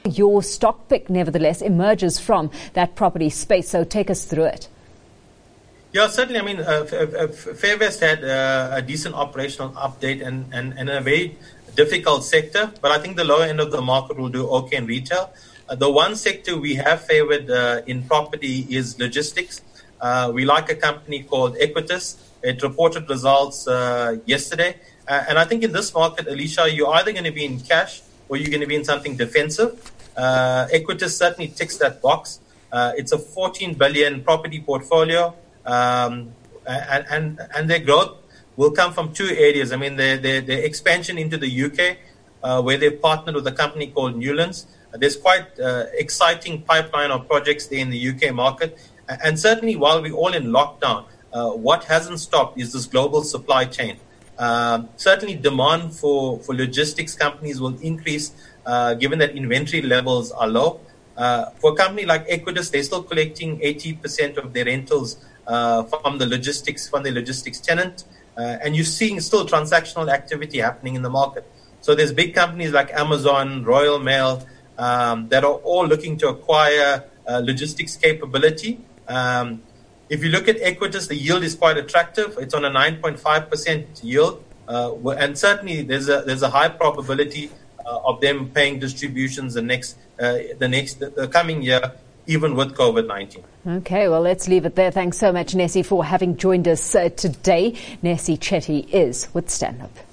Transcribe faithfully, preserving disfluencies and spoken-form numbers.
Your stock pick, nevertheless, emerges from that property space. So take us through it. Yeah, certainly. I mean, uh, Fairvest had uh, a decent operational update and, and, and a very difficult sector, but I think the lower end of the market will do okay in retail. Uh, the one sector we have favored uh, in property is logistics. Uh, we like a company called Equites. It reported results uh, yesterday. Uh, and I think in this market, Alicia, you're either going to be in cash or you're going to be in something defensive. Uh, Equites certainly ticks that box. Uh, it's a fourteen billion property portfolio. Um, and, and, and their growth will come from two areas. I mean, their, their, their expansion into the U K, uh, where they've partnered with a company called Newlands. Uh, there's quite uh, exciting pipeline of projects there in the U K market. And certainly while we're all in lockdown, uh, what hasn't stopped is this global supply chain. Uh, certainly demand for, for logistics companies will increase uh, given that inventory levels are low. Uh, for a company like Equites, they're still collecting eighty percent of their rentals uh, from the logistics, from the logistics tenant. Uh, and you're seeing still transactional activity happening in the market. So there's big companies like Amazon, Royal Mail, um, that are all looking to acquire uh, logistics capability. Um, if you look at Equites, the yield is quite attractive. It's on a nine point five percent yield. Uh, and certainly there's a, there's a high probability uh, of them paying distributions the next, uh, the next, the, the coming year, even with COVID nineteen. Okay, well, let's leave it there. Thanks so much, Nessie, for having joined us uh, today. Nessie Chetty is with Stanhope.